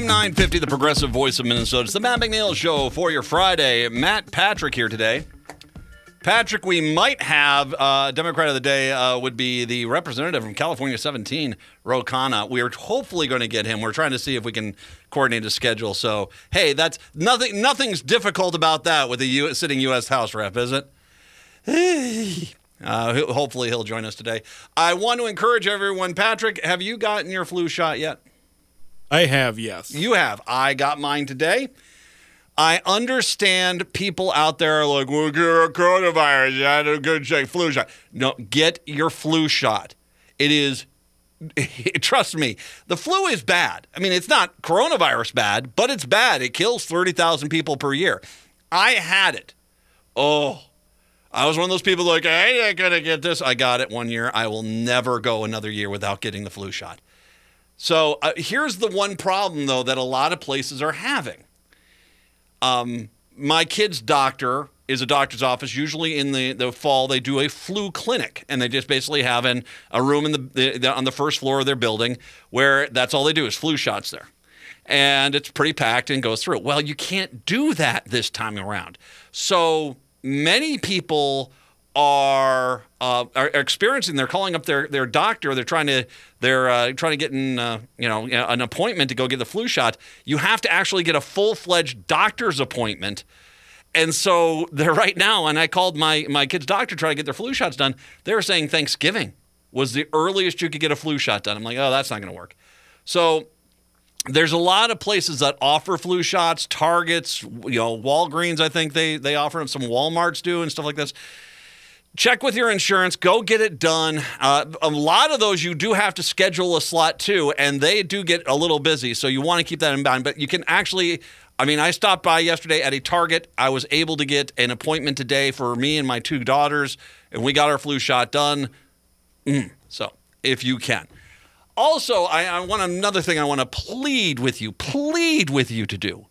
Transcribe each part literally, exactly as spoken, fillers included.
M nine fifty, the progressive voice of Minnesota. It's the Matt McNeil Show for your Friday. Matt Patrick here today. Patrick, we might have uh, Democrat of the Day uh, would be the representative from California seventeen, Ro Khanna. We are hopefully going to get him. We're trying to see if we can coordinate a schedule. So, hey, that's nothing. Nothing's difficult about that with a U- sitting U S House rep, is it? uh, hopefully he'll join us today. I want to encourage everyone. Patrick, have you gotten your flu shot yet? I have, yes. You have. I got mine today. I understand people out there are like, well, get a coronavirus, you had a good shot, flu shot. No, get your flu shot. It is, trust me, the flu is bad. I mean, it's not coronavirus bad, but it's bad. It kills thirty thousand people per year. I had it. Oh, I was one of those people like, I ain't going to get this. I got it one year. I will never go another year without getting the flu shot. So uh, here's the one problem, though, that a lot of places are having. Um, my kid's doctor is a doctor's office. Usually in the, the fall, they do a flu clinic, and they just basically have an, a room in the, the, the on the first floor of their building where that's all they do is flu shots there. And it's pretty packed and goes through. Well, you can't do that this time around. So many people are uh, are experiencing. They're calling up their, their doctor. They're trying to they're uh, trying to get in uh, you know an appointment to go get the flu shot. You have to actually get a full-fledged doctor's appointment. And so they're right now. And I called my my kid's doctor to try to get their flu shots done. They were saying Thanksgiving was the earliest you could get a flu shot done. I'm like, oh, that's not going to work. So there's a lot of places that offer flu shots. Targets, you know, Walgreens. I think they they offer them. Some Walmarts do and stuff like this. Check with your insurance. Go get it done. Uh, a lot of those you do have to schedule a slot too, and they do get a little busy, so you want to keep that in mind. But you can actually, I mean, I stopped by yesterday at a Target. I was able to get an appointment today for me and my two daughters, and we got our flu shot done. Mm. So if you can. Also, I, I want another thing I want to plead with you, plead with you to do.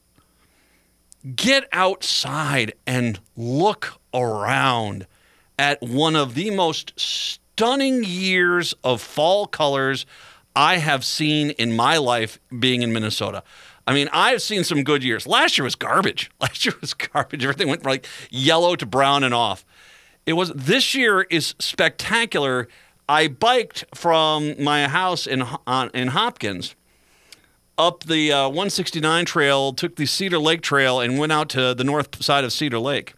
Get outside and look around at one of the most stunning years of fall colors I have seen in my life being in Minnesota. I mean, I've seen some good years. Last year was garbage. Last year was garbage. Everything went from like yellow to brown and off. It was. This year is spectacular. I biked from my house in on, in Hopkins up the uh, one sixty-nine trail, took the Cedar Lake Trail, and went out to the north side of Cedar Lake.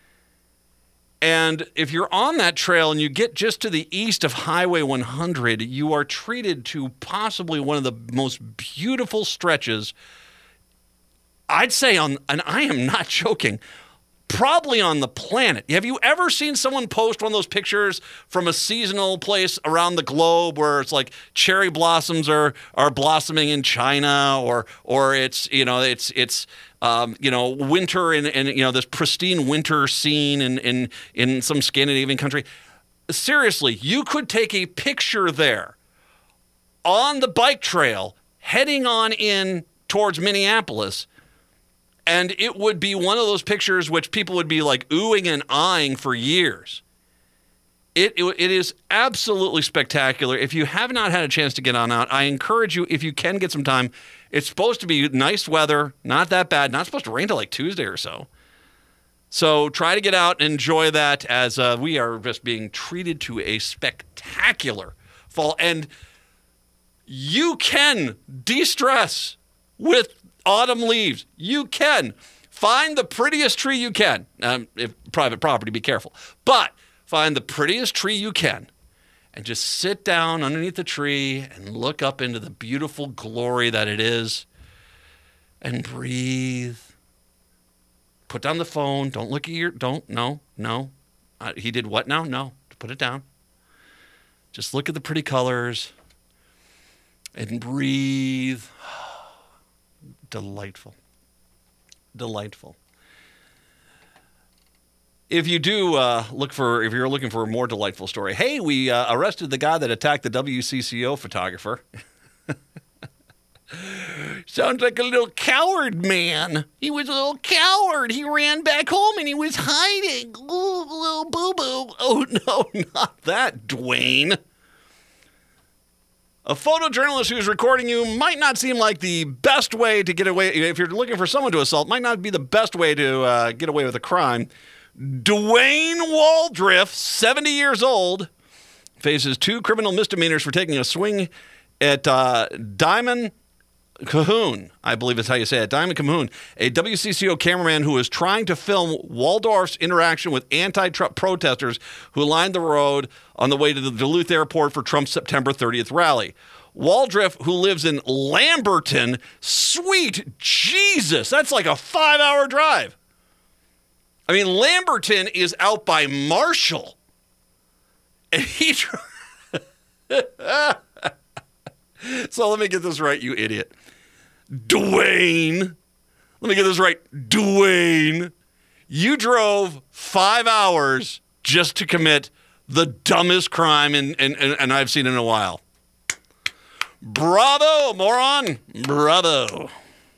And if you're on that trail and you get just to the east of Highway one hundred, you are treated to possibly one of the most beautiful stretches, I'd say on, and I am not joking, probably on the planet. Have you ever seen someone post one of those pictures from a seasonal place around the globe where it's like cherry blossoms are are blossoming in China, or or it's, you know, it's it's Um, you know, winter and, and, you know, this pristine winter scene in, in, in some Scandinavian country. Seriously, you could take a picture there on the bike trail heading on in towards Minneapolis, and it would be one of those pictures which people would be like oohing and eyeing for years. It, it it is absolutely spectacular. If you have not had a chance to get on out, I encourage you, if you can get some time. It's supposed to be nice weather, not that bad. Not supposed to rain till like Tuesday or so. So try to get out and enjoy that, as uh, we are just being treated to a spectacular fall. And you can de-stress with autumn leaves. You can. Find the prettiest tree you can. Um, if private property, be careful. But find the prettiest tree you can and just sit down underneath the tree and look up into the beautiful glory that it is and breathe. Put down the phone. Don't look at your, don't, no, no. Uh, he did what now? No, put it down. Just look at the pretty colors and breathe. Delightful. Delightful. If you do uh, look for, if you're looking for a more delightful story, hey, we uh, arrested the guy that attacked the W C C O photographer. Sounds like a little coward, man. He was a little coward. He ran back home and he was hiding. Ooh, little boo-boo. Oh, no, not that, Dwayne. A photojournalist who's recording you might not seem like the best way to get away. If you're looking for someone to assault, might not be the best way to uh, get away with a crime. Dwayne Waldriff, seventy years old, faces two criminal misdemeanors for taking a swing at uh, Diamond Cahoon, I believe is how you say it, Diamond Cahoon, a W C C O cameraman who was trying to film Waldorf's interaction with anti-Trump protesters who lined the road on the way to the Duluth airport for Trump's September thirtieth rally. Waldriff, who lives in Lamberton, sweet Jesus, that's like a five-hour drive. I mean, Lamberton is out by Marshall. And he... So let me get this right, you idiot. Dwayne, let me get this right. Dwayne, you drove five hours just to commit the dumbest crime in, in, in, and I've seen in a while. Bravo, moron. Bravo.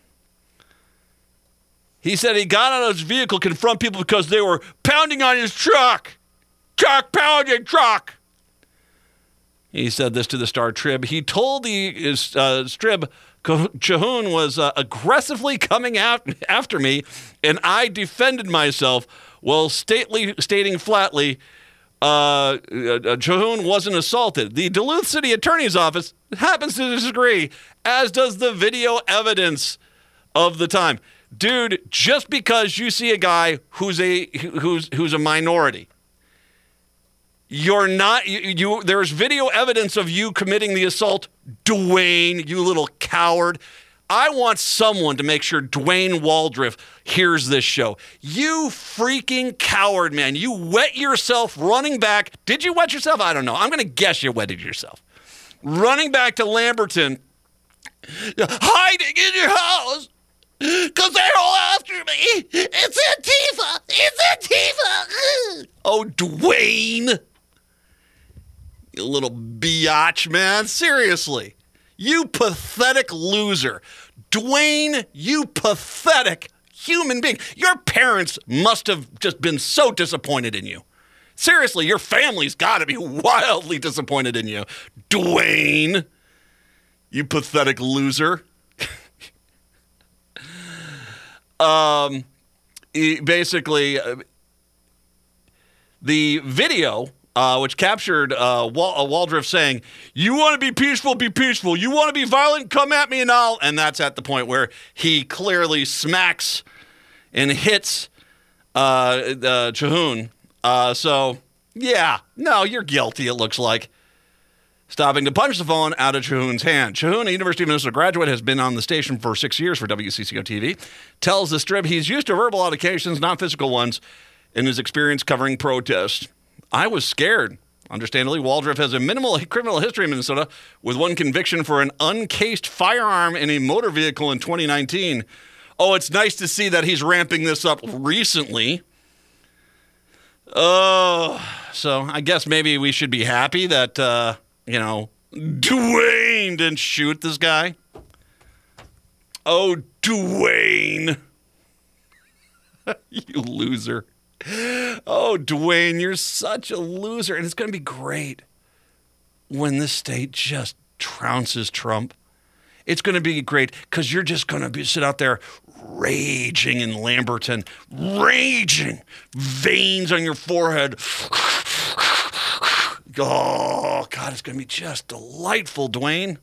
He said he got out of his vehicle to confront people because they were pounding on his truck. Truck pounding, truck. He said this to the Star Trib. He told the uh, Strib Cahoon was uh, aggressively coming out after me, and I defended myself while stately, stating flatly uh, uh, Cahoon wasn't assaulted. The Duluth City Attorney's Office happens to disagree, as does the video evidence of the time. Dude, just because you see a guy who's a who's who's a minority, You're not, you, you, there's video evidence of you committing the assault. Dwayne, you little coward. I want someone to make sure Dwayne Waldriff hears this show. You freaking coward, man. You wet yourself running back. Did you wet yourself? I don't know. I'm going to guess you wetted yourself. Running back to Lamberton, hiding in your house because they're all after me. It's Antifa. It's Antifa. Oh, Dwayne. You little biatch, man. Seriously. You pathetic loser. Dwayne, you pathetic human being. Your parents must have just been so disappointed in you. Seriously, your family's got to be wildly disappointed in you. Dwayne, you pathetic loser. um, basically, uh, the video... Uh, which captured uh, Wal- uh, Waldriff saying, you want to be peaceful, be peaceful. You want to be violent, come at me and I'll... And that's at the point where he clearly smacks and hits uh, uh, Cahoon. Uh, so, yeah, no, you're guilty, it looks like. Stopping to punch the phone out of Cahoon's hand. Cahoon, a University of Minnesota graduate, has been on the station for six years for W C C O T V, tells the Strib he's used to verbal altercations, not physical ones, in his experience covering protests. I was scared. Understandably, Waldriff has a minimal criminal history in Minnesota with one conviction for an uncased firearm in a motor vehicle in twenty nineteen. Oh, it's nice to see that he's ramping this up recently. Oh, so I guess maybe we should be happy that, uh, you know, Dwayne didn't shoot this guy. Oh, Dwayne. You loser. Oh, Dwayne, you're such a loser. And it's going to be great when this state just trounces Trump. It's going to be great because you're just going to be sit out there raging in Lamberton, raging, veins on your forehead. Oh, God, it's going to be just delightful, Dwayne.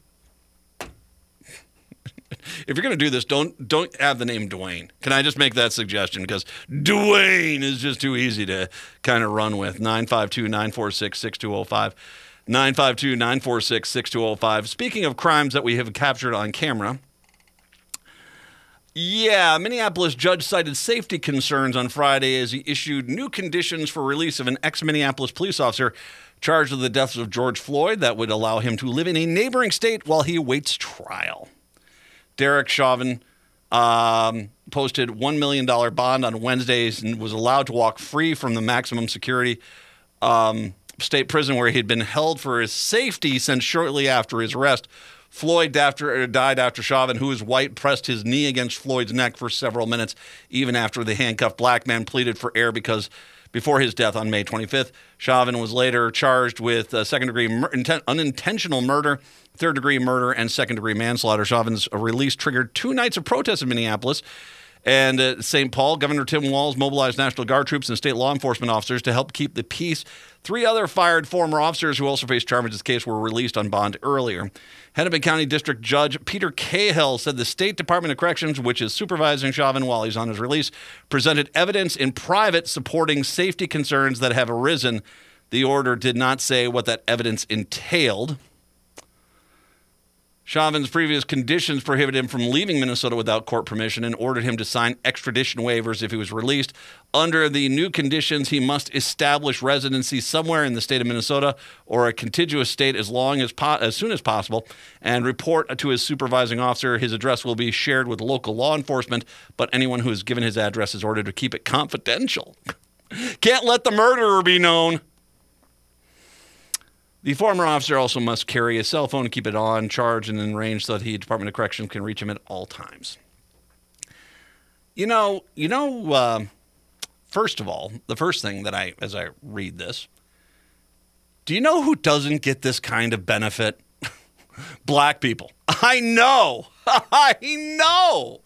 If you're going to do this, don't don't have the name Dwayne. Can I just make that suggestion? Because Dwayne is just too easy to kind of run with. nine five two, nine four six, six two zero five. nine five two, nine four six, six two zero five. Speaking of crimes that we have captured on camera, yeah, Minneapolis judge cited safety concerns on Friday as he issued new conditions for release of an ex-Minneapolis police officer charged with the deaths of George Floyd that would allow him to live in a neighboring state while he awaits trial. Derek Chauvin um, posted one million dollars bond on Wednesdays and was allowed to walk free from the maximum security um, state prison where he had been held for his safety since shortly after his arrest. Floyd after, died after Chauvin, who is white, pressed his knee against Floyd's neck for several minutes, even after the handcuffed black man pleaded for air because before his death on May twenty-fifth. Chauvin was later charged with uh, second-degree mur- inten- unintentional murder, third-degree murder, and second-degree manslaughter. Chauvin's release triggered two nights of protests in Minneapolis. And at Saint Paul, Governor Tim Walz mobilized National Guard troops and state law enforcement officers to help keep the peace. Three other fired former officers who also faced charges in this case were released on bond earlier. Hennepin County District Judge Peter Cahill said the State Department of Corrections, which is supervising Chauvin while he's on his release, presented evidence in private supporting safety concerns that have arisen. The order did not say what that evidence entailed. Chauvin's previous conditions prohibited him from leaving Minnesota without court permission and ordered him to sign extradition waivers if he was released. Under the new conditions, he must establish residency somewhere in the state of Minnesota or a contiguous state as long as po- as soon as possible and report to his supervising officer. His address will be shared with local law enforcement, but anyone who is given his address is ordered to keep it confidential. Can't let the murderer be known. The former officer also must carry a cell phone, keep it on, charged, and in range so that the Department of Corrections can reach him at all times. You know, you know. Uh, first of all, the first thing that I, as I read this, do you know who doesn't get this kind of benefit? Black people. I know. I know.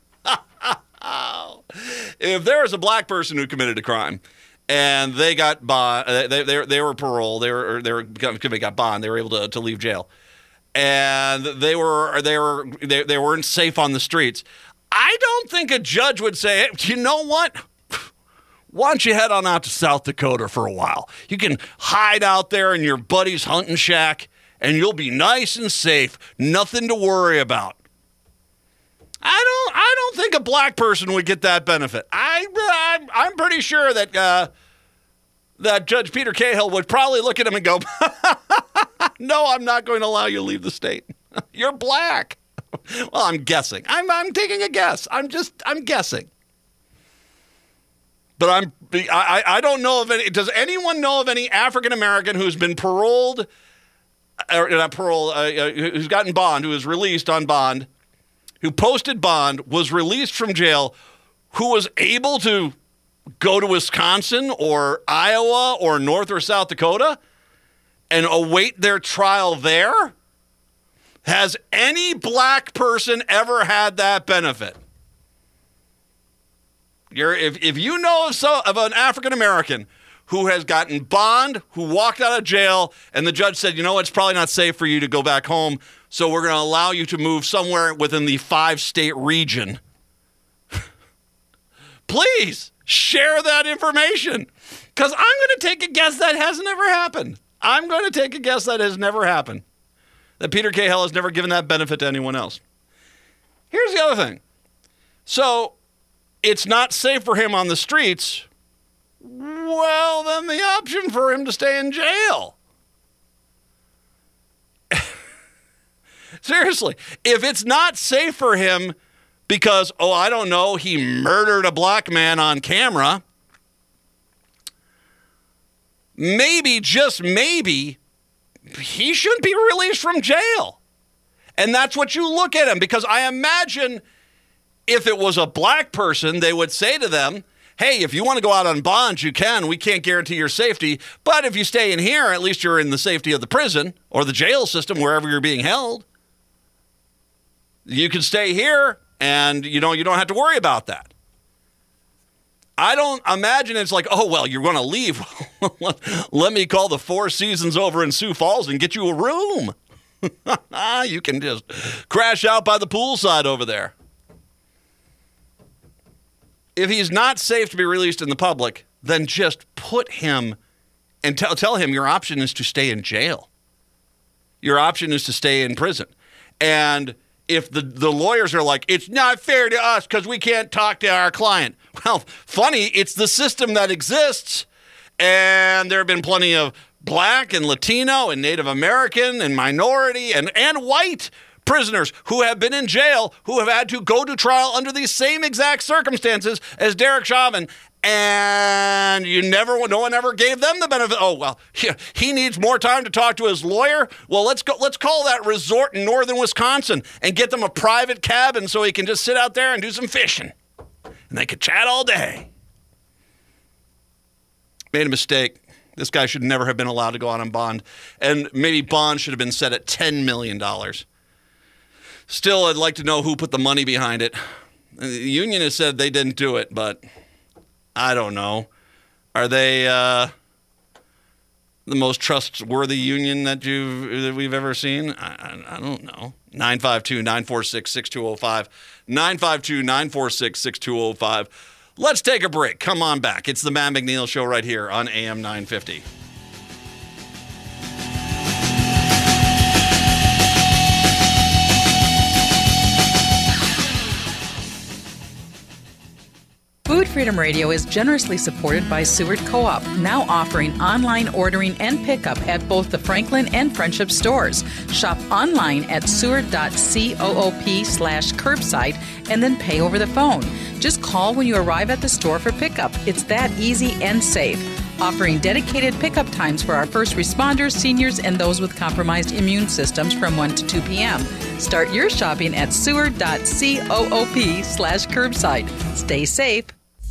If there is a black person who committed a crime, and they got bond. They they they were paroled. They were they were they got bond. They were able to, to leave jail, and they were they were they, they weren't safe on the streets. I don't think a judge would say, hey, you know what? Why don't you head on out to South Dakota for a while? You can hide out there in your buddy's hunting shack, and you'll be nice and safe. Nothing to worry about. I don't. I don't think a black person would get that benefit. I, I'm, I'm pretty sure that uh, that Judge Peter Cahill would probably look at him and go, "No, I'm not going to allow you to leave the state. You're black." Well, I'm guessing. I'm. I'm taking a guess. I'm just. I'm guessing. But I'm. I. I don't know of any. Does anyone know of any African American who's been paroled, or not parole, uh, uh, who's gotten bond, who was released on bond? Who posted bond, was released from jail, who was able to go to Wisconsin or Iowa or North or South Dakota and await their trial there? Has any black person ever had that benefit? You're, if, if you know of, so, of an African American who has gotten bond, who walked out of jail, and the judge said, you know, it's probably not safe for you to go back home, so we're going to allow you to move somewhere within the five-state region. Please share that information, because I'm going to take a guess that has never happened. I'm going to take a guess that has never happened, that Peter Cahill has never given that benefit to anyone else. Here's the other thing. So it's not safe for him on the streets. Well, then the option for him to stay in jail. Seriously, if it's not safe for him because, oh, I don't know, he murdered a black man on camera, maybe, just maybe, he shouldn't be released from jail. And that's what you look at him, because I imagine if it was a black person, they would say to them, hey, if you want to go out on bond, you can. We can't guarantee your safety. But if you stay in here, at least you're in the safety of the prison or the jail system, wherever you're being held. You can stay here, and you know you don't have to worry about that. I don't imagine it's like, oh, well, you're going to leave. Let me call the Four Seasons over in Sioux Falls and get you a room. You can just crash out by the poolside over there. If he's not safe to be released in the public, then just put him and tell tell him your option is to stay in jail. Your option is to stay in prison. And if the, the lawyers are like, it's not fair to us because we can't talk to our client. Well, funny, it's the system that exists. And there have been plenty of black and Latino and Native American and minority and, and white prisoners who have been in jail, who have had to go to trial under these same exact circumstances as Derek Chauvin, and you never, no one ever gave them the benefit. Oh, well, he, he needs more time to talk to his lawyer. Well, let's go. Let's call that resort in northern Wisconsin and get them a private cabin so he can just sit out there and do some fishing, and they could chat all day. made a mistake. This guy should never have been allowed to go out on bond. And maybe bond should have been set at ten million dollars. Still, I'd like to know who put the money behind it. The union has said they didn't do it, but I don't know. Are they uh, the most trustworthy union that you've that we've ever seen? I, I, I don't know. nine five two, nine four six, six two zero five. nine five two, nine four six, six two zero five. Let's take a break. Come on back. It's the Matt McNeil Show right here on A M nine fifty. Food Freedom Radio is generously supported by Seward Co-op, now offering online ordering and pickup at both the Franklin and Friendship stores. Shop online at seward dot coop slash curbside and then pay over the phone. Just call when you arrive at the store for pickup. It's that easy and safe. Offering dedicated pickup times for our first responders, seniors, and those with compromised immune systems from one to two p.m. Start your shopping at seward dot coop slash curbside. Stay safe.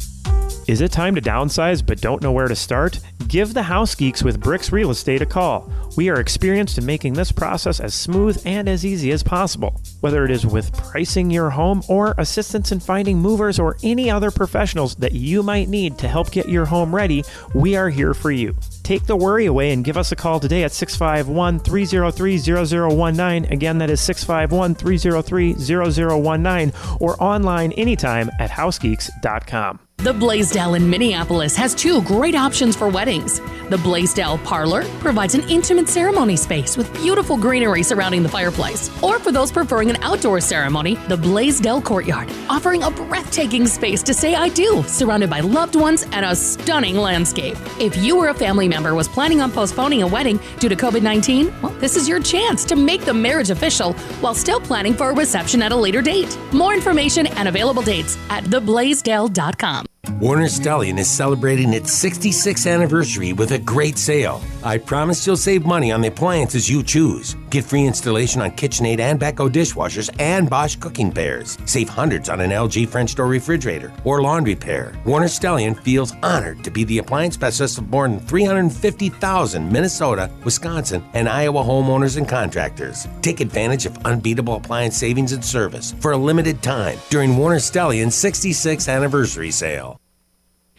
Is it time to downsize but don't know where to start? Give the House Geeks with Bricks Real Estate a call. We are experienced in making this process as smooth and as easy as possible. Whether it is with pricing your home or assistance in finding movers or any other professionals that you might need to help get your home ready, we are here for you. Take the worry away and give us a call today at six five one, three zero three, zero zero one nine. Again, that is six five one, three zero three, zero zero one nine or online anytime at house geeks dot com. The Blaisdell in Minneapolis has two great options for weddings. The Blaisdell Parlor provides an intimate ceremony space with beautiful greenery surrounding the fireplace. Or for those preferring an outdoor ceremony, the Blaisdell Courtyard, offering a breathtaking space to say I do, surrounded by loved ones and a stunning landscape. If you or a family member was planning on postponing a wedding due to covid nineteen, well, this is your chance to make the marriage official while still planning for a reception at a later date. More information and available dates at the blaisdell dot com. Warner Stallion is celebrating its sixty-sixth anniversary with a great sale. I promise you'll save money on the appliances you choose. Get free installation on KitchenAid and Beko dishwashers and Bosch cooking pairs. Save hundreds on an L G French door refrigerator or laundry pair. Warner Stallion feels honored to be the appliance specialist of more than three hundred fifty thousand Minnesota, Wisconsin, and Iowa homeowners and contractors. Take advantage of unbeatable appliance savings and service for a limited time during Warner Stallion's sixty-sixth anniversary sale. I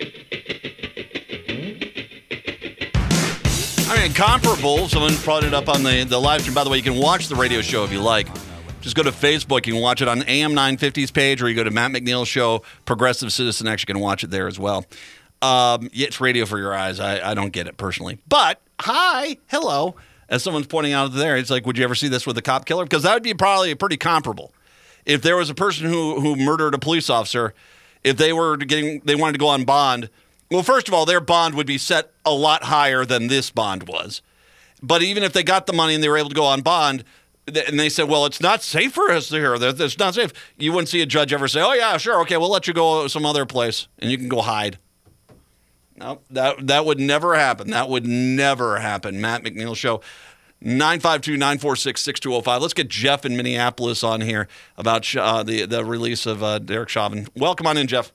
mean, comparable. Someone brought it up on the, the live stream. By the way, you can watch the radio show if you like. Just go to Facebook. You can watch it on A M nine fifty's page, or you go to Matt McNeil Show, Progressive Citizen X. You can watch it there as well. Um, yeah, it's radio for your eyes. I, I don't get it personally. But, hi, hello. As someone's pointing out there, it's like, would you ever see this with a cop killer? Because that would be probably pretty comparable. If there was a person who, who murdered a police officer, if they were getting, they wanted to go on bond, well, first of all, their bond would be set a lot higher than this bond was. But even if they got the money and they were able to go on bond, and they said, well, it's not safe for us here, it's not safe, you wouldn't see a judge ever say, oh, yeah, sure, okay, we'll let you go some other place, and you can go hide. No, that, that would never happen. That would never happen. Matt McNeil Show. nine five two, nine four six, six two zero five. Let's get Jeff in Minneapolis on here about uh, the, the release of uh, Derek Chauvin. Welcome on in, Jeff.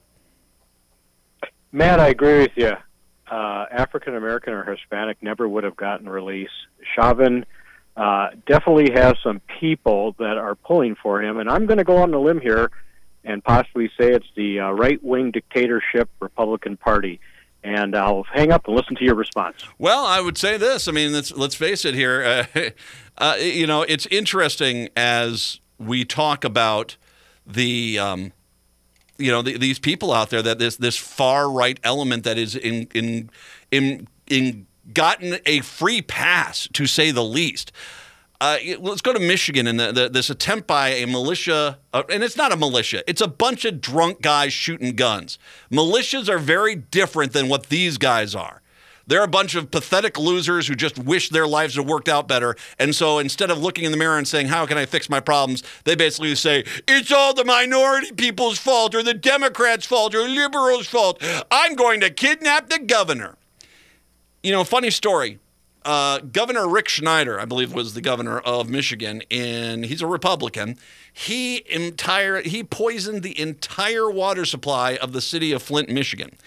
Matt, I agree with you. Uh, African American or Hispanic never would have gotten release. Chauvin uh, definitely has some people that are pulling for him, and I'm going to go on a limb here and possibly say it's the uh, right-wing dictatorship Republican Party. And I'll hang up and listen to your response. Well, I would say this. I mean, let's, let's face it here. Uh, uh, you know, it's interesting as we talk about the, um, you know, the, these people out there, that this this far right element that is in in in in gotten a free pass, to say the least. Uh, let's go to Michigan and the, the, this attempt by a militia, uh, and it's not a militia. It's a bunch of drunk guys shooting guns. Militias are very different than what these guys are. They're a bunch of pathetic losers who just wish their lives had worked out better. And so instead of looking in the mirror and saying, how can I fix my problems? They basically say, it's all the minority people's fault, or the Democrats' fault, or liberals' fault. I'm going to kidnap the governor. You know, funny story. Uh, Governor Rick Schneider, I believe, was the governor of Michigan, and he's a Republican. He entire he poisoned the entire water supply of the city of Flint, Michigan.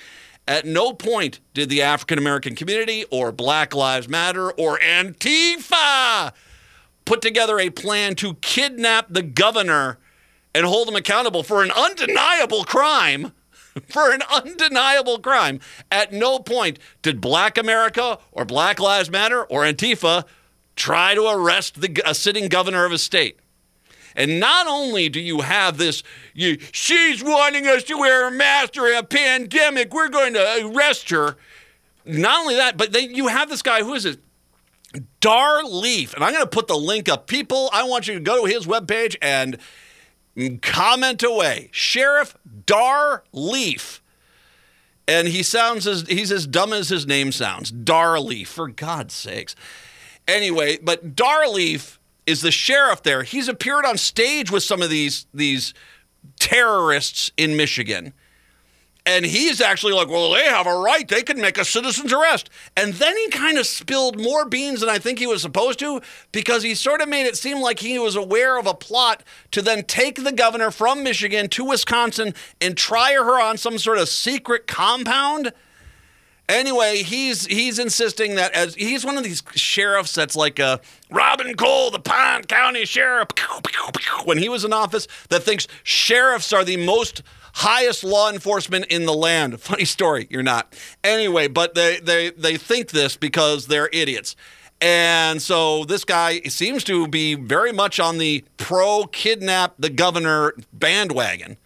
At no point did the African American community or Black Lives Matter or Antifa put together a plan to kidnap the governor and hold him accountable for an undeniable crime. For an undeniable crime. At no point did Black America or Black Lives Matter or Antifa try to arrest the, a sitting governor of a state. And not only do you have this, you, she's wanting us to wear a mask during a pandemic, we're going to arrest her. Not only that, but then you have this guy, who is it? Dar Leaf. And I'm going to put the link up. People, I want you to go to his webpage and comment away. Sheriff Dar Leaf. And he sounds as, he's as dumb as his name sounds. Dar Leaf, for God's sakes. Anyway, but Dar Leaf is the sheriff there. He's appeared on stage with some of these these terrorists in Michigan. And he's actually like, well, they have a right. They can make a citizen's arrest. And then he kind of spilled more beans than I think he was supposed to, because he sort of made it seem like he was aware of a plot to then take the governor from Michigan to Wisconsin and try her on some sort of secret compound. Anyway, he's he's insisting that as he's one of these sheriffs that's like uh, Robin Cole, the Pine County Sheriff, when he was in office, that thinks sheriffs are the most highest law enforcement in the land. Funny story, you're not. Anyway, but they, they, they think this because they're idiots. And so this guy seems to be very much on the pro-kidnap the governor bandwagon.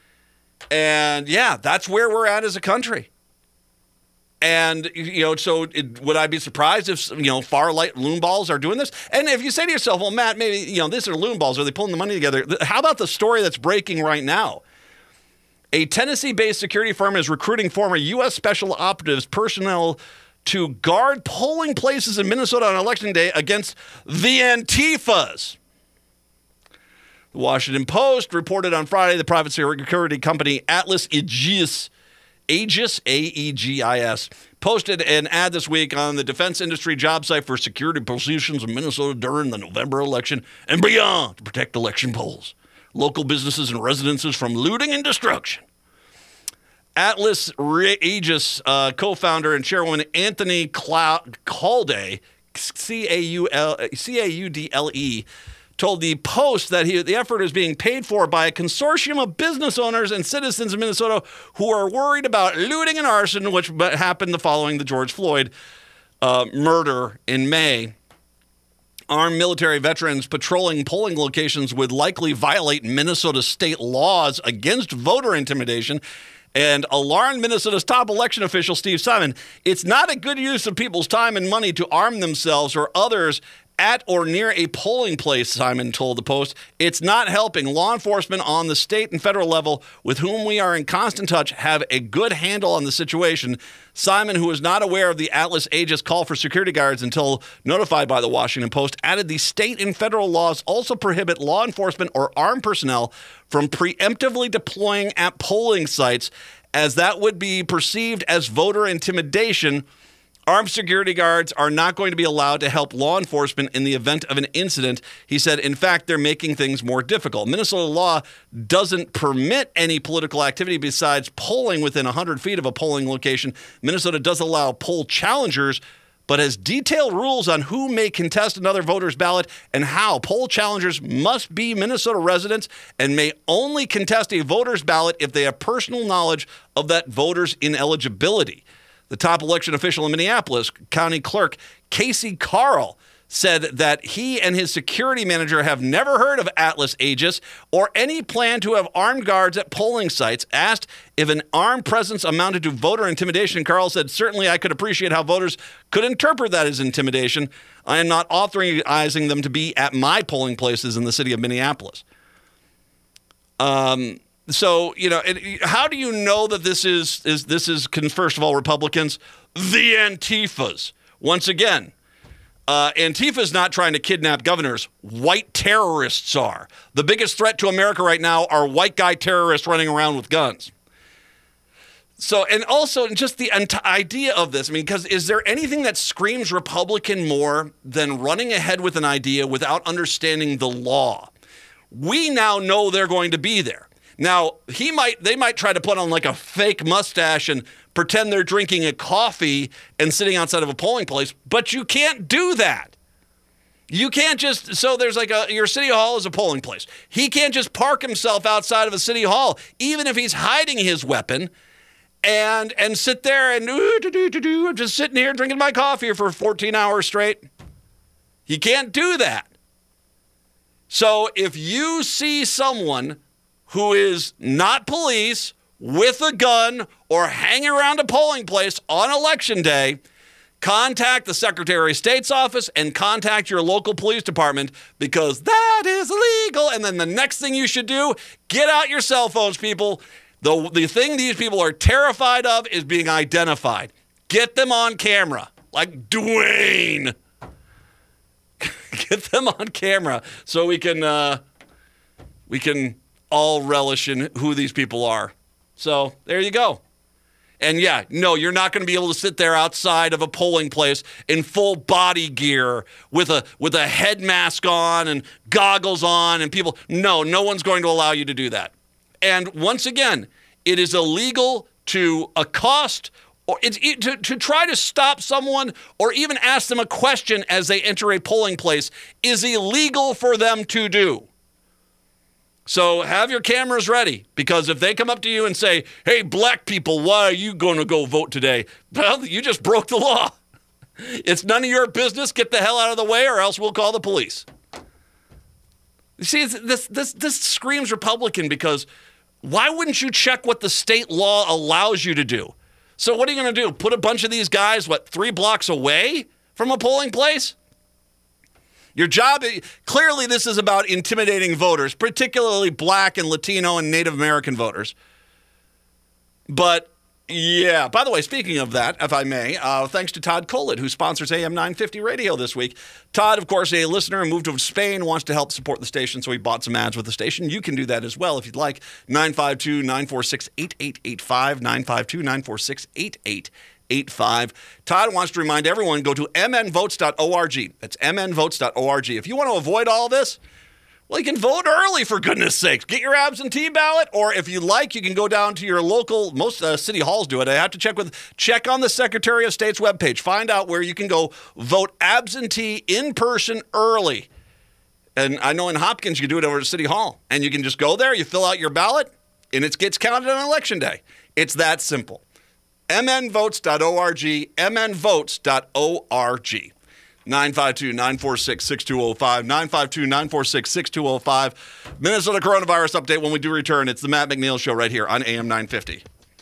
And yeah, that's where we're at as a country. And, you know, so it, would I be surprised if, you know, far-right loonballs are doing this? And if you say to yourself, well, Matt, maybe, you know, these are loonballs. Are they pulling the money together? How about the story that's breaking right now? A Tennessee-based security firm is recruiting former U S Special Operatives personnel to guard polling places in Minnesota on Election Day against the Antifas. The Washington Post reported on Friday the private security company Atlas Aegis Aegis, A E G I S, posted an ad this week on the defense industry job site for security positions in Minnesota during the November election and beyond to protect election polls, local businesses and residences from looting and destruction. Atlas Aegis uh, co-founder and chairwoman Anthony Calde, C A U L C A U D L E, told the Post that he, the effort is being paid for by a consortium of business owners and citizens in Minnesota who are worried about looting and arson, which happened following the George Floyd uh, murder in May. Armed military veterans patrolling polling locations would likely violate Minnesota state laws against voter intimidation and alarmed Minnesota's top election official, Steve Simon. It's not a good use of people's time and money to arm themselves or others at or near a polling place, Simon told the Post. It's not helping. Law enforcement on the state and federal level, with whom we are in constant touch, have a good handle on the situation. Simon, who was not aware of the Atlas Aegis call for security guards until notified by the Washington Post, added the state and federal laws also prohibit law enforcement or armed personnel from preemptively deploying at polling sites, as that would be perceived as voter intimidation. Armed security guards are not going to be allowed to help law enforcement in the event of an incident. He said, in fact, they're making things more difficult. Minnesota law doesn't permit any political activity besides polling within one hundred feet of a polling location. Minnesota does allow poll challengers, but has detailed rules on who may contest another voter's ballot and how. Poll challengers must be Minnesota residents and may only contest a voter's ballot if they have personal knowledge of that voter's ineligibility. The top election official in Minneapolis, County Clerk Casey Carl, said that he and his security manager have never heard of Atlas Aegis or any plan to have armed guards at polling sites. Asked if an armed presence amounted to voter intimidation, Carl said, certainly I could appreciate how voters could interpret that as intimidation. I am not authorizing them to be at my polling places in the city of Minneapolis. Um... So, you know, it, how do you know that this is, is this is, first of all, Republicans? The Antifas. Once again, uh, Antifa is not trying to kidnap governors. White terrorists are. The biggest threat to America right now are white guy terrorists running around with guns. So, and also just the idea of this, I mean, because is there anything that screams Republican more than running ahead with an idea without understanding the law? We now know they're going to be there. Now, he might, they might try to put on like a fake mustache and pretend they're drinking a coffee and sitting outside of a polling place, but you can't do that. You can't just, so there's like a, your city hall is a polling place. He can't just park himself outside of a city hall, even if he's hiding his weapon, and and sit there and do, do, do, do, do, I'm just sitting here drinking my coffee for fourteen hours straight. He can't do that. So if you see someone who is not police with a gun or hanging around a polling place on election day, contact the Secretary of State's office and contact your local police department, because that is illegal. And then the next thing you should do, get out your cell phones, people. The, the thing these people are terrified of is being identified. Get them on camera, like Dwayne. Get them on camera so we can uh, we can all relish in who these people are. So there you go. And yeah, no, you're not going to be able to sit there outside of a polling place in full body gear with a with a head mask on and goggles on and people. No, no one's going to allow you to do that. And once again, it is illegal to accost or it's it, to, to try to stop someone or even ask them a question as they enter a polling place is illegal for them to do. So have your cameras ready, because if they come up to you and say, hey, black people, why are you going to go vote today? Well, you just broke the law. It's none of your business. Get the hell out of the way, or else we'll call the police. You see, this this this screams Republican, because why wouldn't you check what the state law allows you to do? So what are you going to do? Put a bunch of these guys, what, three blocks away from a polling place? Your job, clearly this is about intimidating voters, particularly black and Latino and Native American voters. But yeah, by the way, speaking of that, if I may, uh, thanks to Todd Collett, who sponsors A M nine fifty Radio this week. Todd, of course, a listener, moved to Spain, wants to help support the station, so he bought some ads with the station. You can do that as well if you'd like. nine five two, nine four six, eight eight eight five, nine five two, nine four six, eight eight eight five. Todd wants to remind everyone, go to m n votes dot org. That's m n votes dot org. If you want to avoid all this, well, you can vote early, for goodness sakes. Get your absentee ballot, or if you like, you can go down to your local, most uh, city halls do it. I have to check with, check on the Secretary of State's webpage. Find out where you can go vote absentee in person early. And I know in Hopkins, you can do it over at City Hall. And you can just go there, you fill out your ballot, and it gets counted on election day. It's that simple. m n votes dot org, m n votes dot org. nine five two, nine four six, six two zero five, nine five two, nine four six, six two zero five. Minnesota coronavirus update when we do return. It's the Matt McNeil Show right here on A M nine fifty.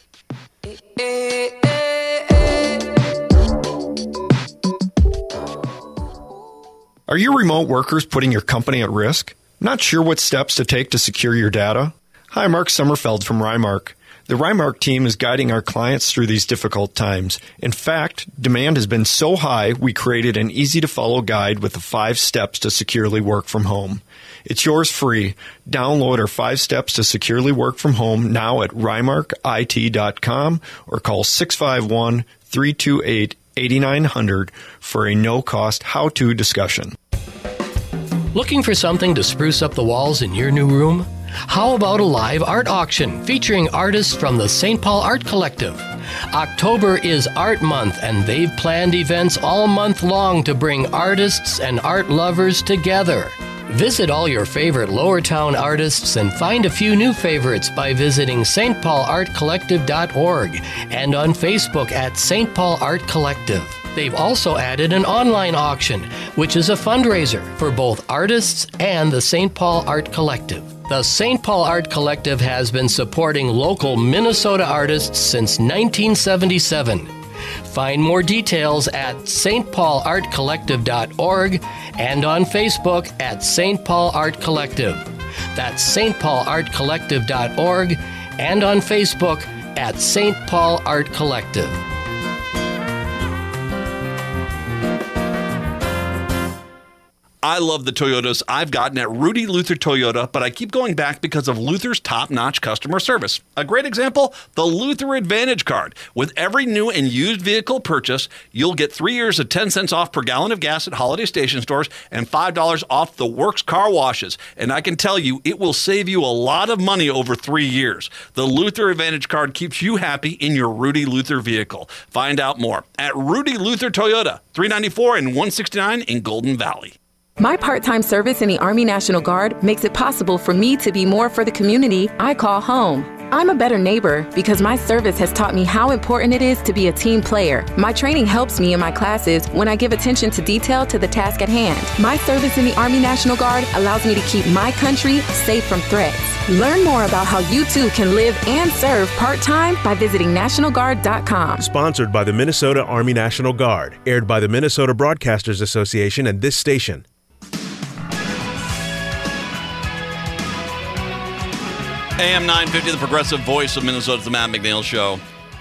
Are your remote workers putting your company at risk? Not sure what steps to take to secure your data? Hi, Mark Sommerfeld from Rymark. The Rymark team is guiding our clients through these difficult times. In fact, demand has been so high, we created an easy-to-follow guide with the five steps to securely work from home. It's yours free. Download our five steps to securely work from home now at rymark I T dot com or call six five one, three two eight, eight nine zero zero for a no-cost how-to discussion. Looking for something to spruce up the walls in your new room? How about a live art auction featuring artists from the Saint Paul Art Collective? October is Art Month, and they've planned events all month long to bring artists and art lovers together. Visit all your favorite Lower Town artists and find a few new favorites by visiting s t paul art collective dot org and on Facebook at Saint Paul Art Collective. They've also added an online auction, which is a fundraiser for both artists and the Saint Paul Art Collective. The Saint Paul Art Collective has been supporting local Minnesota artists since nineteen seventy-seven. Find more details at s t paul art collective dot org and on Facebook at Saint Paul Art Collective. That's s t paul art collective dot org and on Facebook at Saint Paul Art Collective. I love the Toyotas I've gotten at Rudy Luther Toyota, but I keep going back because of Luther's top-notch customer service. A great example, the Luther Advantage Card. With every new and used vehicle purchase, you'll get three years of ten cents off per gallon of gas at Holiday Station stores and five dollars off the Works car washes. And I can tell you, it will save you a lot of money over three years. The Luther Advantage Card keeps you happy in your Rudy Luther vehicle. Find out more at Rudy Luther Toyota, three ninety-four and one sixty-nine in Golden Valley. My part-time service in the Army National Guard makes it possible for me to be more for the community I call home. I'm a better neighbor because my service has taught me how important it is to be a team player. My training helps me in my classes when I give attention to detail to the task at hand. My service in the Army National Guard allows me to keep my country safe from threats. Learn more about how you too can live and serve part-time by visiting National Guard dot com. Sponsored by the Minnesota Army National Guard. Aired by the Minnesota Broadcasters Association and this station. A M nine fifty, the progressive voice of Minnesota, the Matt McNeil Show.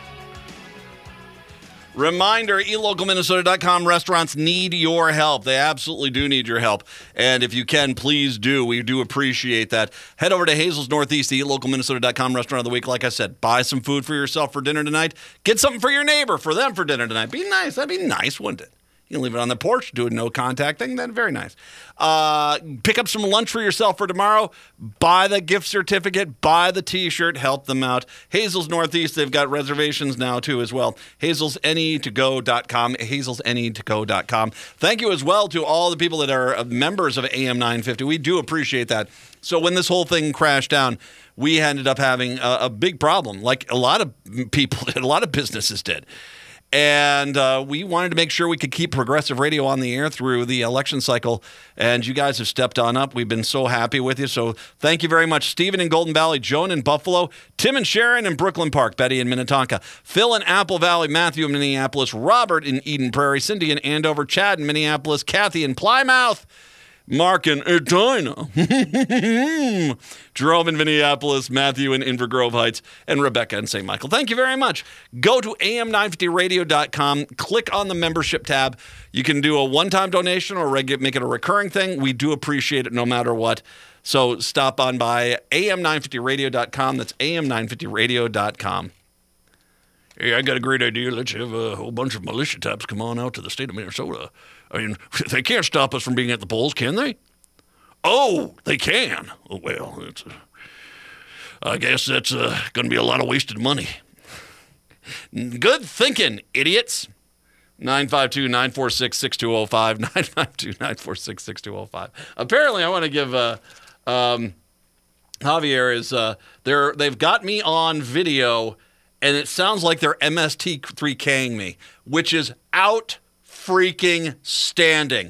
Reminder, e local minnesota dot com restaurants need your help. They absolutely do need your help. And if you can, please do. We do appreciate that. Head over to Hazel's Northeast, the e local minnesota dot com restaurant of the week. Like I said, buy some food for yourself for dinner tonight. Get something for your neighbor, for them for dinner tonight. Be nice. That'd be nice, wouldn't it? You can leave it on the porch, do a no-contact thing. That's very nice. Uh, pick up some lunch for yourself for tomorrow. Buy the gift certificate. Buy the T-shirt. Help them out. Hazel's Northeast, they've got reservations now, too, as well. hazels n e to go dot com. hazels n e to go dot com. Thank you as well to all the people that are members of A M nine fifty. We do appreciate that. So when this whole thing crashed down, we ended up having a, a big problem, like a lot of people did, a lot of businesses did. And uh, we wanted to make sure we could keep progressive radio on the air through the election cycle. And you guys have stepped on up. We've been so happy with you. So thank you very much. Stephen in Golden Valley, Joan in Buffalo, Tim and Sharon in Brooklyn Park, Betty in Minnetonka, Phil in Apple Valley, Matthew in Minneapolis, Robert in Eden Prairie, Cindy in Andover, Chad in Minneapolis, Kathy in Plymouth, Mark in Edina, Jerome in Minneapolis, Matthew in Inver Grove Heights, and Rebecca in Saint Michael. Thank you very much. Go to A M nine fifty radio dot com, click on the membership tab. You can do a one-time donation or reg- make it a recurring thing. We do appreciate it no matter what. So stop on by A M nine fifty radio dot com. That's A M nine fifty radio dot com. Hey, I got a great idea. Let's have a whole bunch of militia types come on out to the state of Minnesota. I mean, they can't stop us from being at the polls, can they? Oh, they can. Oh, well, it's, uh, I guess that's uh, going to be a lot of wasted money. Good thinking, idiots. nine five two, nine four six, six two zero five, nine five two, nine four six, six two zero five. Apparently, I want to give uh, um, Javier is uh, they're they've got me on video, and it sounds like they're M S T three K-ing me, which is out freaking standing.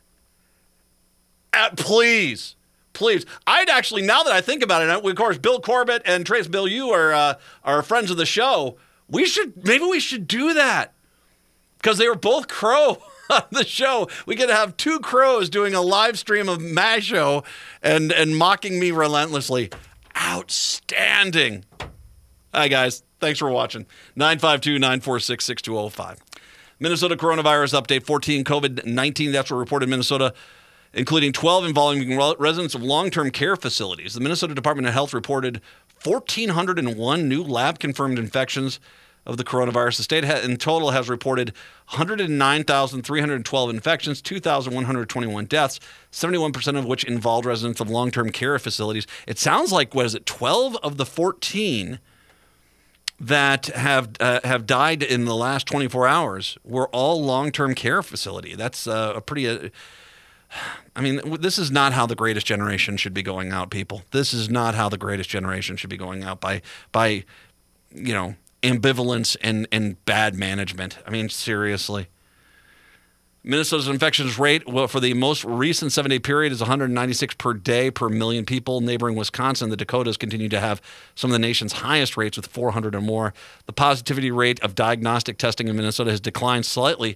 Uh, please, please. I'd actually, now that I think about it, of course, Bill Corbett and Trace Bill, you are uh, are friends of the show. We should maybe we should do that because they were both crow on the show. We could have two crows doing a live stream of my show and and mocking me relentlessly. Outstanding. Hi guys, thanks for watching. nine five two, nine four six, six two zero five. Minnesota coronavirus update, fourteen COVID nineteen deaths were reported in Minnesota, including twelve involving residents of long-term care facilities. The Minnesota Department of Health reported one thousand four hundred one new lab-confirmed infections of the coronavirus. The state in total has reported one hundred nine thousand three hundred twelve infections, two thousand one hundred twenty-one deaths, seventy-one percent of which involved residents of long-term care facilities. It sounds like, what is it, twelve of the fourteen that have uh, have died in the last twenty-four hours were all long-term care facility. That's uh, a pretty... Uh, I mean, this is not how the greatest generation should be going out, people. This is not how the greatest generation should be going out by, by you know, ambivalence and, and bad management. I mean, seriously. Minnesota's infections rate well, for the most recent seven-day period is one hundred ninety-six per day per million people. Neighboring Wisconsin, the Dakotas continue to have some of the nation's highest rates with four hundred or more. The positivity rate of diagnostic testing in Minnesota has declined slightly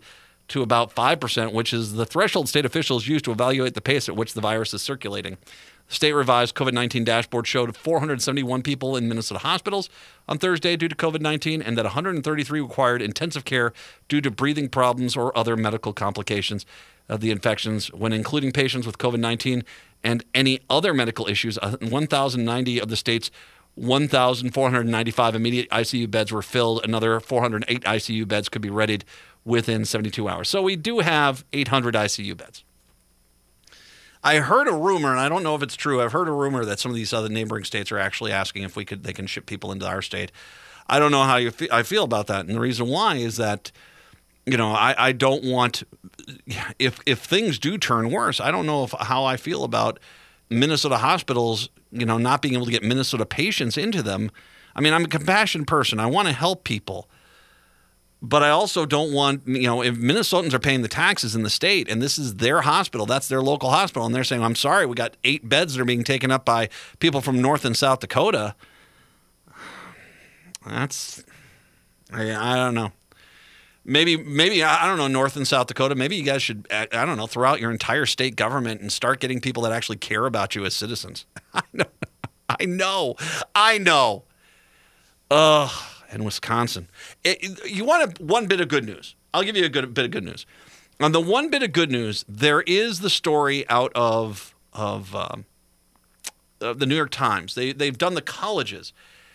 to about five percent, which is the threshold state officials use to evaluate the pace at which the virus is circulating. The state revised COVID nineteen dashboard showed four hundred seventy-one people in Minnesota hospitals on Thursday due to COVID nineteen, and that one hundred thirty-three required intensive care due to breathing problems or other medical complications of the infections. When including patients with COVID nineteen and any other medical issues, one thousand ninety of the state's one thousand four hundred ninety-five immediate I C U beds were filled. Another four hundred eight I C U beds could be readied within seventy-two hours. So we do have eight hundred I C U beds. I heard a rumor, and I don't know if it's true. I've heard a rumor that some of these other neighboring states are actually asking if we could they can ship people into our state. I don't know how you fe- I feel about that, and the reason why is that, you know, I, I don't want if if things do turn worse. I don't know if how I feel about Minnesota hospitals, you know, not being able to get Minnesota patients into them. I mean, I'm a compassionate person. I want to help people. But I also don't want, you know, if Minnesotans are paying the taxes in the state and this is their hospital, that's their local hospital, and they're saying, I'm sorry, we got eight beds that are being taken up by people from North and South Dakota. That's, I, I don't know. Maybe, maybe, I don't know, North and South Dakota, maybe you guys should, I don't know, throw out your entire state government and start getting people that actually care about you as citizens. I know, I know, I know. Ugh. In Wisconsin. It, you want a, one bit of good news. I'll give you a good bit of good news. On the one bit of good news, there is the story out of of, um, of the New York Times. They they've done the colleges.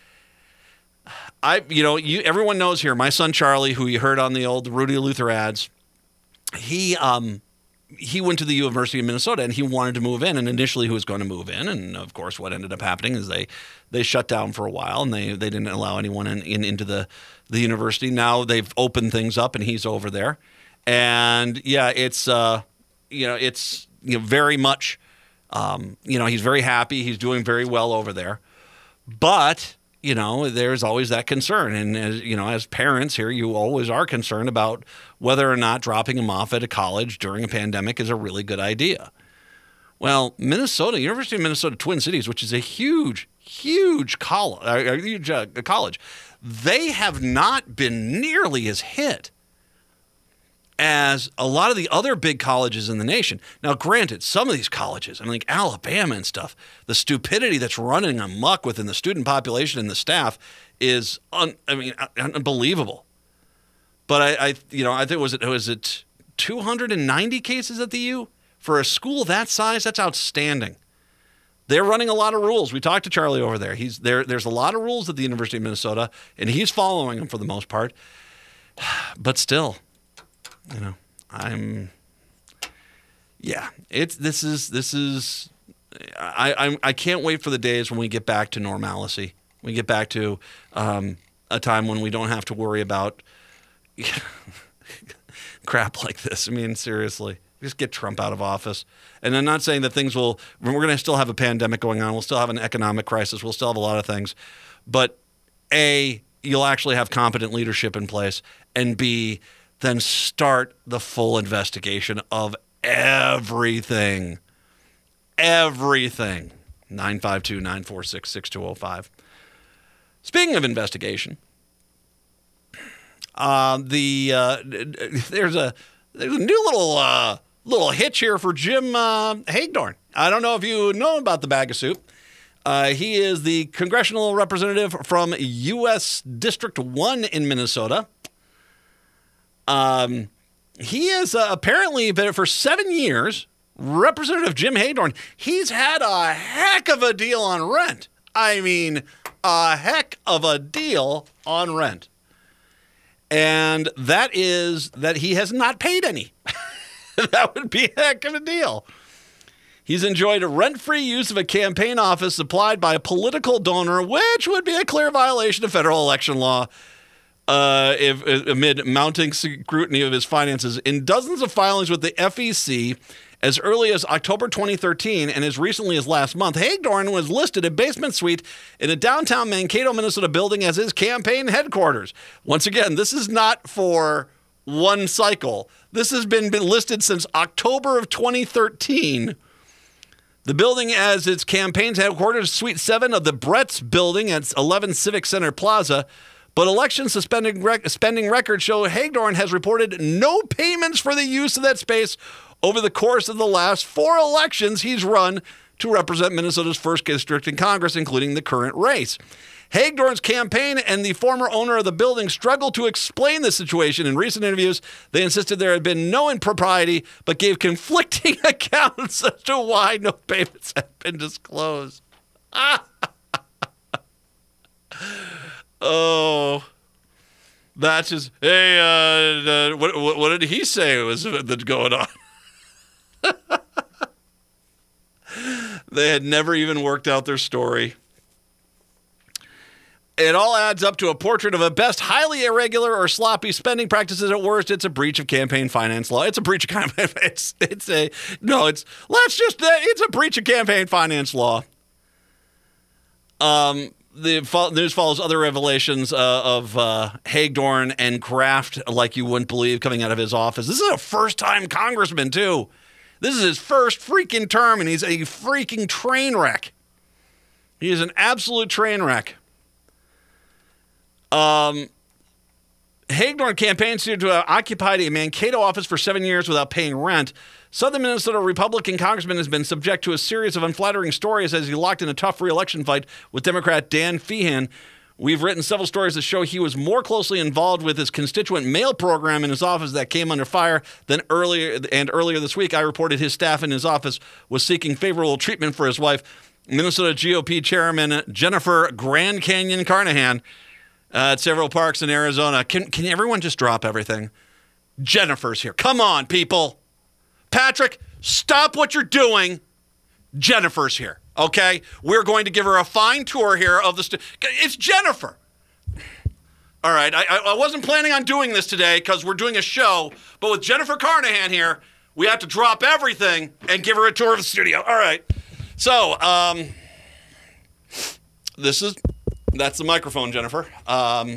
I you know you everyone knows here. My son Charlie, who you heard on the old Rudy Luther ads, he um he went to the University of Minnesota and he wanted to move in. And initially, he was going to move in. And of course, what ended up happening is they they shut down for a while and they they didn't allow anyone in, in into the the university. Now they've opened things up and he's over there. And yeah, it's uh you know it's you know very much um you know he's very happy. He's doing very well over there. But you know, there's always that concern. And, as you know, as parents here, you always are concerned about whether or not dropping them off at a college during a pandemic is a really good idea. Well, Minnesota, University of Minnesota Twin Cities, which is a huge, huge college, uh, huge, uh, college, they have not been nearly as hit as a lot of the other big colleges in the nation. Now, granted, some of these colleges, I mean, like Alabama and stuff, the stupidity that's running amok within the student population and the staff is, un, I mean, unbelievable. But I, I, you know, I think was it was it two hundred ninety cases at the U for a school that size? That's outstanding. They're running a lot of rules. We talked to Charlie over there. He's there. There's a lot of rules at the University of Minnesota, and he's following them for the most part. But still. You know, I'm, yeah, it's, this is, this is, I, I, I can't wait for the days when we get back to normalcy. We get back to um, a time when we don't have to worry about crap like this. I mean, seriously, just get Trump out of office. And I'm not saying that things will, we're going to still have a pandemic going on. We'll still have an economic crisis. We'll still have a lot of things. But A, you'll actually have competent leadership in place. And B, then start the full investigation of everything. Everything. nine five two, nine four six, six two zero five. Speaking of investigation, uh, the uh, there's a there's a new little uh, little hitch here for Jim uh, Hagedorn. I don't know if you know about the bag of soup. Uh, he is the congressional representative from U S District one in Minnesota. Um, he is uh, apparently been for seven years, Representative Jim Hagedorn. He's had a heck of a deal on rent. I mean, a heck of a deal on rent. And that is that he has not paid any. That would be a heck of a deal. He's enjoyed a rent-free use of a campaign office supplied by a political donor, which would be a clear violation of federal election law. Uh, if, amid mounting scrutiny of his finances in dozens of filings with the F E C as early as October twenty thirteen and as recently as last month, Hagedorn was listed a basement suite in a downtown Mankato, Minnesota building as his campaign headquarters. Once again, this is not for one cycle. This has been, been listed since October of twenty thirteen. The building as its campaign's headquarters, Suite seven of the Brett's building at eleven Civic Center Plaza, But election suspending rec- spending records show Hagedorn has reported no payments for the use of that space over the course of the last four elections he's run to represent Minnesota's first district in Congress, including the current race. Hagedorn's campaign and the former owner of the building struggled to explain the situation. In recent interviews, they insisted there had been no impropriety, but gave conflicting accounts as to why no payments had been disclosed. Oh, that's just, hey, uh, uh, what, what, what did he say was that's going on? They had never even worked out their story. It all adds up to a portrait of a best highly irregular or sloppy spending practices. At worst, it's a breach of campaign finance law. It's a breach of campaign. It's it's a no. It's let's just it's a breach of campaign finance law. Um, the fo- news follows other revelations uh, of uh, Hagedorn and Kraft, like you wouldn't believe, coming out of his office. This is a first-time congressman too. This is his first freaking term, and he's a freaking train wreck. He is an absolute train wreck. Um, Hagedorn campaigned to have occupied a Mankato office for seven years without paying rent. Southern Minnesota Republican congressman has been subject to a series of unflattering stories as he locked in a tough re-election fight with Democrat Dan Feehan. We've written several stories that show he was more closely involved with his constituent mail program in his office that came under fire than earlier. And earlier this week, I reported his staff in his office was seeking favorable treatment for his wife, Minnesota G O P Chairman Jennifer Grand Canyon Carnahan, uh, at several parks in Arizona. Can can everyone just drop everything? Jennifer's here. Come on, people. Patrick, stop what you're doing. Jennifer's here. Okay, we're going to give her a fine tour here of the. St- it's Jennifer. All right, I, I wasn't planning on doing this today because we're doing a show, but with Jennifer Carnahan here, we have to drop everything and give her a tour of the studio. All right, so um, this is that's the microphone, Jennifer. Um,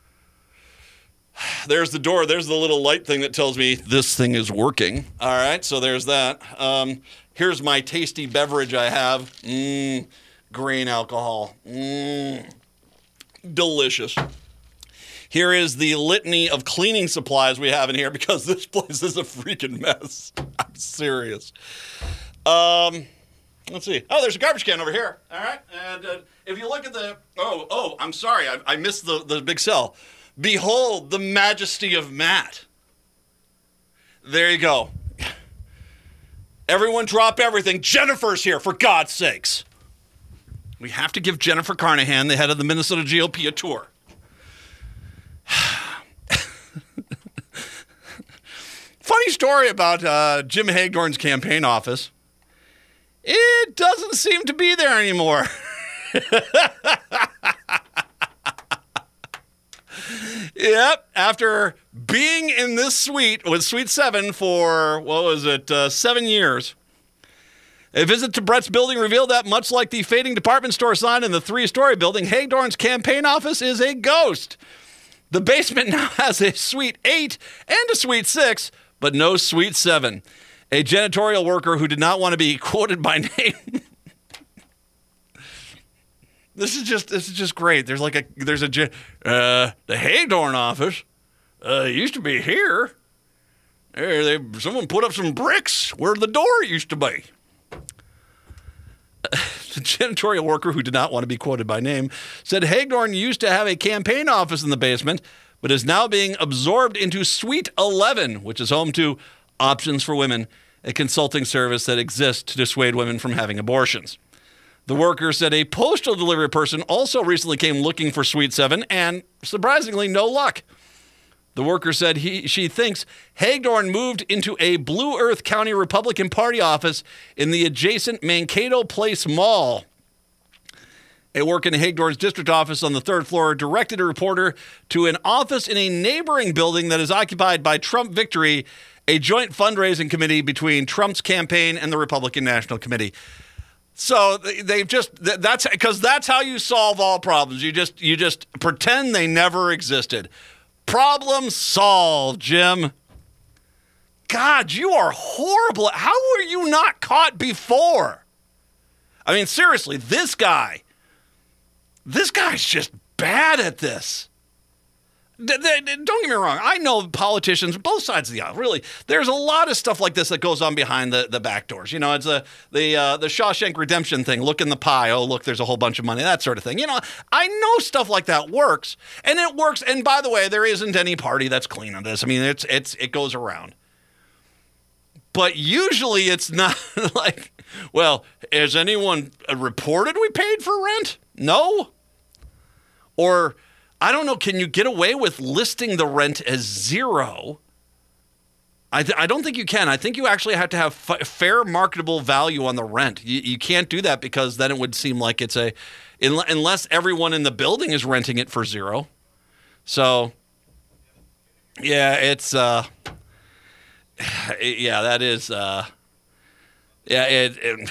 there's the door. There's the little light thing that tells me this thing is working. All right, so there's that. Um, Here's my tasty beverage I have. Mmm, grain alcohol. Mmm, delicious. Here is the litany of cleaning supplies we have in here because this place is a freaking mess. I'm serious. Um, let's see. Oh, there's a garbage can over here. All right. And uh, if you look at the, oh, oh, I'm sorry. I, I missed the, the big cell. Behold the majesty of Matt. There you go. Everyone drop everything. Jennifer's here, for God's sakes. We have to give Jennifer Carnahan, the head of the Minnesota G O P, a tour. Funny story about uh, Jim Hagedorn's campaign office. It doesn't seem to be there anymore. Yep, after being in this suite with Suite seven for, what was it, uh, seven years. A visit to Brett's building revealed that, much like the fading department store sign in the three-story building, Hagedorn's campaign office is a ghost. The basement now has a Suite eight and a Suite six, but no Suite seven. A janitorial worker who did not want to be quoted by name. This is just this is just great. There's like a there's a uh, the Hagedorn office uh, used to be here. There, they someone put up some bricks where the door used to be. The janitorial worker, who did not want to be quoted by name, said Hagedorn used to have a campaign office in the basement, but is now being absorbed into Suite eleven, which is home to Options for Women, a consulting service that exists to dissuade women from having abortions. The worker said a postal delivery person also recently came looking for Suite seven and, surprisingly, no luck. The worker said he she thinks Hagedorn moved into a Blue Earth County Republican Party office in the adjacent Mankato Place Mall. A worker in Hagedorn's district office on the third floor directed a reporter to an office in a neighboring building that is occupied by Trump Victory, a joint fundraising committee between Trump's campaign and the Republican National Committee. So they've just, that's because that's how you solve all problems. You just you just pretend they never existed. Problem solved, Jim. God, you are horrible. How were you not caught before? I mean, seriously, this guy, this guy's just bad at this. Don't get me wrong. I know politicians, both sides of the aisle, really. There's a lot of stuff like this that goes on behind the, the back doors. You know, it's a, the uh, the Shawshank Redemption thing. Look in the pie. Oh, look, there's a whole bunch of money. That sort of thing. You know, I know stuff like that works. And it works. And by the way, there isn't any party that's clean on this. I mean, it's it's it goes around. But usually it's not like, well, has anyone reported we paid for rent? No. Or, I don't know, can you get away with listing the rent as zero? I, th- I don't think you can. I think you actually have to have f- fair marketable value on the rent. You, you can't do that because then it would seem like it's a, in, unless everyone in the building is renting it for zero. So, yeah, it's, uh, yeah, that is, uh, yeah, it, it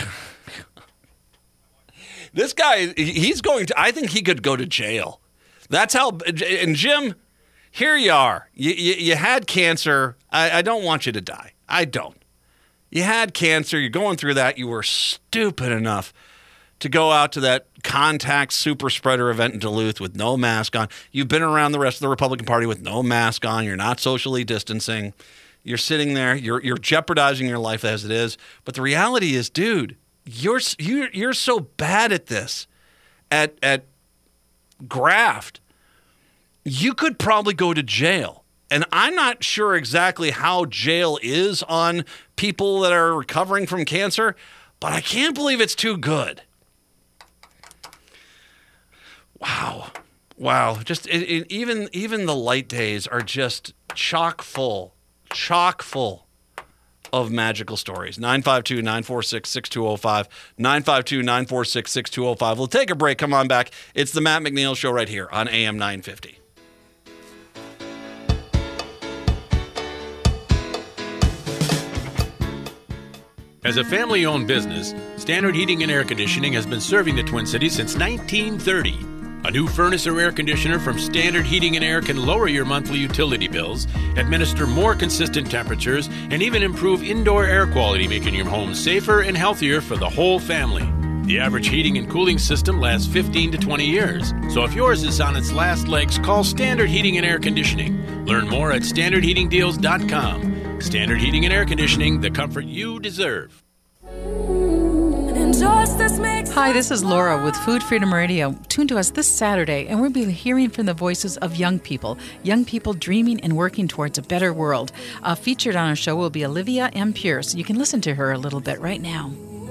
this guy, he's going to, I think he could go to jail. That's how, and Jim, here you are. You, you, you had cancer. I, I don't want you to die. I don't. You had cancer. You're going through that. You were stupid enough to go out to that contact super spreader event in Duluth with no mask on. You've been around the rest of the Republican Party with no mask on. You're not socially distancing. You're sitting there. You're you're jeopardizing your life as it is. But the reality is, dude, you're you're you're so bad at this, at at graft. You could probably go to jail. And I'm not sure exactly how jail is on people that are recovering from cancer, but I can't believe it's too good. Wow. Wow. Just it, it, even even the light days are just chock full, chock full of magical stories. nine five two, nine four six, six two zero five, nine five two, nine four six, six two zero five. We'll take a break. Come on back. It's the Matt McNeil Show right here on A M nine fifty. As a family-owned business, Standard Heating and Air Conditioning has been serving the Twin Cities since nineteen thirty. A new furnace or air conditioner from Standard Heating and Air can lower your monthly utility bills, administer more consistent temperatures, and even improve indoor air quality, making your home safer and healthier for the whole family. The average heating and cooling system lasts fifteen to twenty years. So if yours is on its last legs, call Standard Heating and Air Conditioning. Learn more at standard heating deals dot com. Standard Heating and Air Conditioning, the comfort you deserve. Hi, this is Laura with Food Freedom Radio. Tune to us this Saturday, and we'll be hearing from the voices of young people, young people dreaming and working towards a better world. Uh, featured on our show will be Olivia M. Pierce. You can listen to her a little bit right now.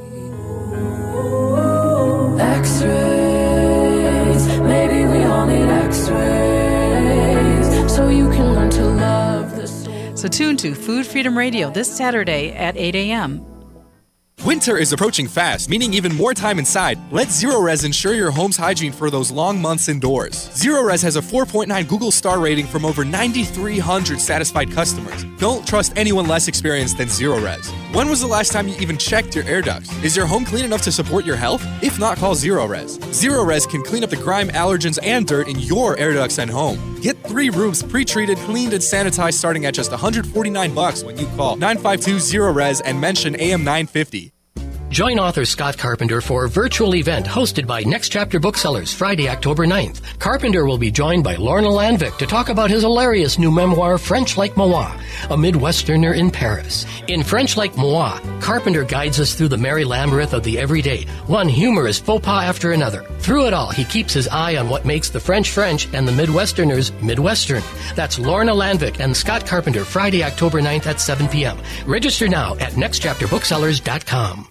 X-rays, maybe we all need X-rays, so you can learn to love the soul. So tune to Food Freedom Radio this Saturday at eight a.m. Winter is approaching fast, meaning even more time inside. Let Zerorez ensure your home's hygiene for those long months indoors. Zerorez has a four point nine Google star rating from over nine thousand three hundred satisfied customers. Don't trust anyone less experienced than Zerorez. When was the last time you even checked your air ducts? Is your home clean enough to support your health? If not, call Zerorez. Zerorez can clean up the grime, allergens, and dirt in your air ducts and home. Get three rooms pre-treated, cleaned, and sanitized starting at just one hundred forty-nine bucks when you call nine five two Zerorez and mention A M nine fifty. Join author Scott Carpenter for a virtual event hosted by Next Chapter Booksellers Friday, October ninth. Carpenter will be joined by Lorna Landvik to talk about his hilarious new memoir, French Like Moi, a Midwesterner in Paris. In French Like Moi, Carpenter guides us through the merry labyrinth of the everyday, one humorous faux pas after another. Through it all, he keeps his eye on what makes the French French and the Midwesterners Midwestern. That's Lorna Landvik and Scott Carpenter Friday, October ninth at seven p.m. Register now at next chapter booksellers dot com.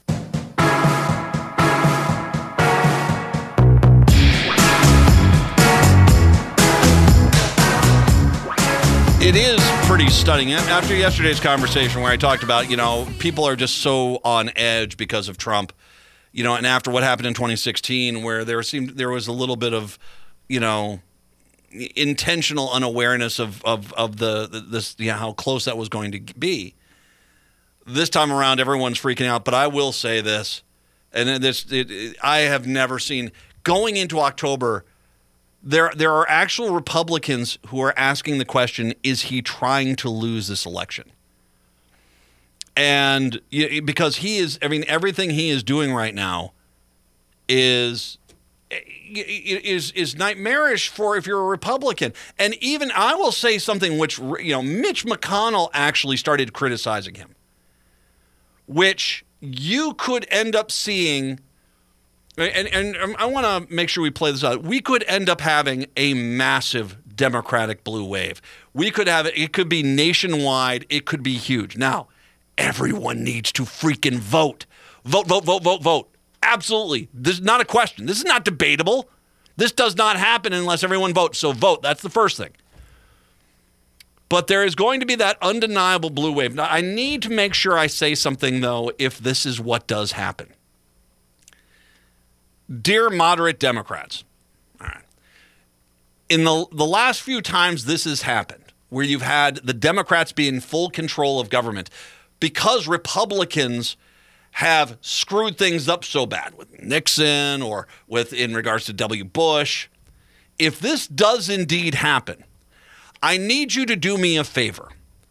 It is pretty stunning. After yesterday's conversation where I talked about, you know, people are just so on edge because of Trump, you know, and after what happened in twenty sixteen where there seemed there was a little bit of, you know, intentional unawareness of of, of the, the this, you know, how close that was going to be. This time around, everyone's freaking out, but I will say this, and this it, it, I have never seen going into October. There there are actual Republicans who are asking the question, is he trying to lose this election? And because he is, I mean, everything he is doing right now is is is nightmarish for if you're a Republican. And even I will say something which, you know, Mitch McConnell actually started criticizing him, which you could end up seeing, and, and I want to make sure we play this out. We could end up having a massive Democratic blue wave. We could have it. It could be nationwide. It could be huge. Now, everyone needs to freaking vote. Vote, vote, vote, vote, vote. Absolutely. This is not a question. This is not debatable. This does not happen unless everyone votes. So vote. That's the first thing. But there is going to be that undeniable blue wave. Now, I need to make sure I say something, though, if this is what does happen. Dear moderate Democrats, all right. In the, the last few times this has happened, where you've had the Democrats be in full control of government, because Republicans have screwed things up so bad with Nixon or with in regards to W. Bush. If this does indeed happen, I need you to do me a favor.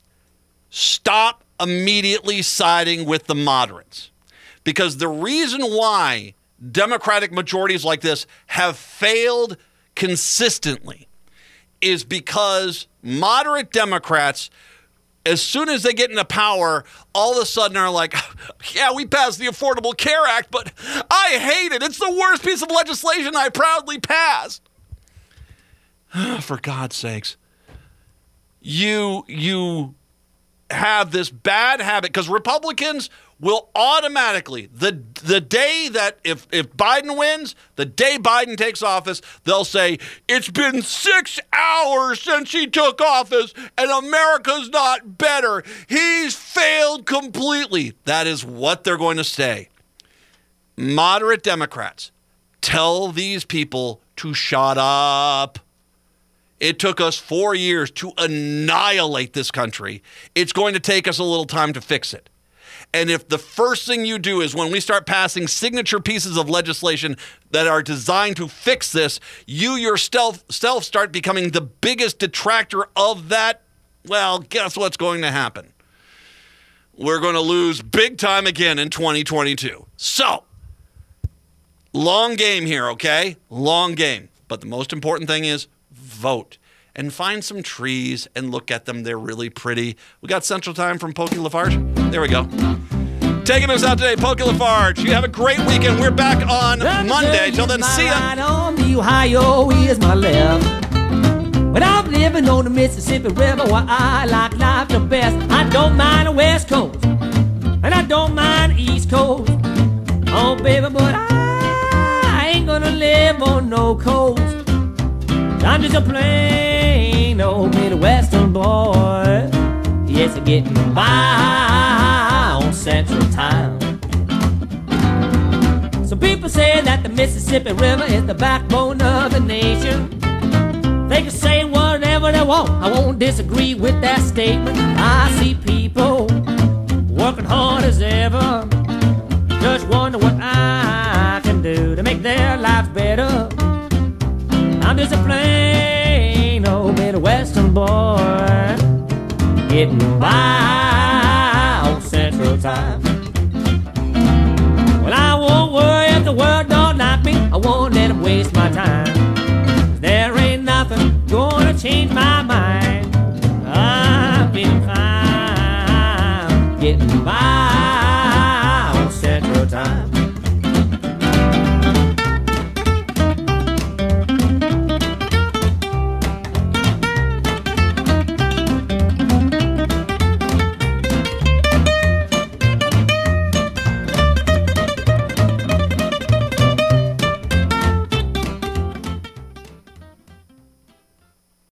Stop immediately siding with the moderates. Because the reason why Democratic majorities like this have failed consistently is because moderate Democrats, as soon as they get into power, all of a sudden are like, yeah, we passed the Affordable Care Act, but I hate it. It's the worst piece of legislation I proudly passed. For God's sakes. You, you have this bad habit, because Republicans will automatically, the the day that if, if Biden wins, the day Biden takes office, they'll say, it's been six hours since he took office and America's not better. He's failed completely. That is what they're going to say. Moderate Democrats, tell these people to shut up. It took us four years to annihilate this country. It's going to take us a little time to fix it. And if the first thing you do is when we start passing signature pieces of legislation that are designed to fix this, you yourself self start becoming the biggest detractor of that, well, guess what's going to happen? We're going to lose big time again in twenty twenty-two. So, long game here, okay? Long game. But the most important thing is vote. And find some trees and look at them. They're really pretty. We got Central Time from Pokey Lafarge. There we go. Taking us out today, Pokey Lafarge. You have a great weekend. We're back on Monday. Till then, see ya. Right on the Ohio is my left. When I'm living on the Mississippi River, where I like life the best. I don't mind the West Coast, and I don't mind the East Coast. Oh, baby, but I, I ain't gonna live on no coast. I'm just a plain old Midwestern boy. Yes, I'm getting by on Central Time. Some people say that the Mississippi River is the backbone of the nation. They can say whatever they want. I won't disagree with that statement. I see people working hard as ever. Just wonder what I can do to make their lives better. I'm just a plain old Midwestern boy, getting by on Central Time.